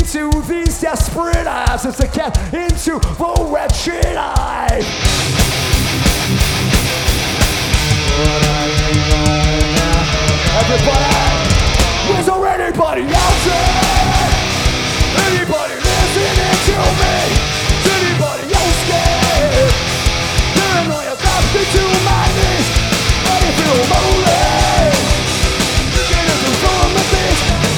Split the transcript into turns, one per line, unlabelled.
into these desperate eyes as I get into the wretched eye. Everybody, is there anybody out there? Anybody listening to me?